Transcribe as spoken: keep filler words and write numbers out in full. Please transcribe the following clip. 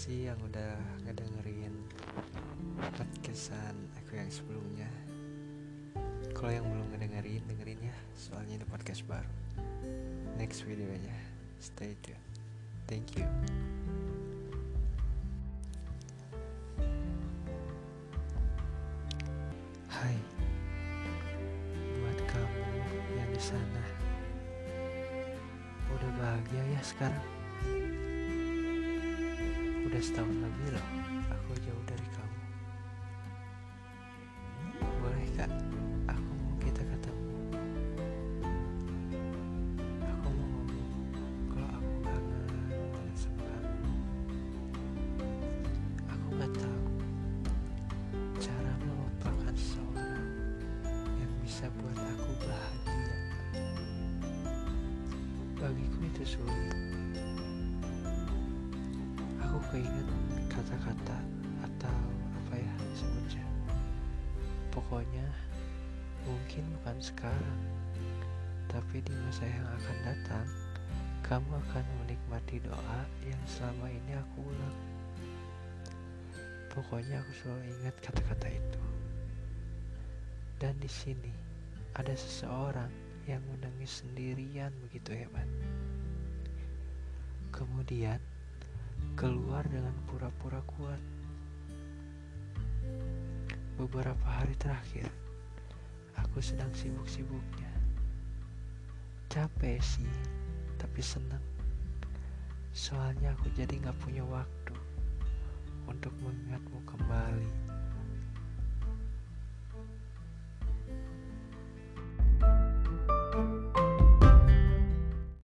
kasih yang udah ngedengerin podcastan aku yang sebelumnya. Kalau yang belum ngedengerin, dengerin ya, soalnya ini podcast baru. Next videonya, stay tune. Thank you. Hai, buat kamu yang di sana, udah bahagia ya sekarang? Udah setahun lebih loh aku jauh dari kamu. Boleh kak, aku mau kita ketemu. Aku mau ngomong kalau aku kangen banget sama kamu. Aku gak tahu cara melupakan seseorang yang bisa buat aku bahagia. Bagiku itu sulit. Aku keinget kata-kata atau apa ya disebutnya. Pokoknya mungkin bukan sekarang, tapi di masa yang akan datang, kamu akan menikmati doa yang selama ini aku ulang. Pokoknya aku selalu ingat kata-kata itu. Dan di sini ada seseorang yang menangis sendirian begitu hebat. Kemudian keluar dengan pura-pura kuat. Beberapa hari terakhir, aku sedang sibuk-sibuknya. Capek sih, tapi senang. Soalnya aku jadi gak punya waktu untuk mengingatmu kembali.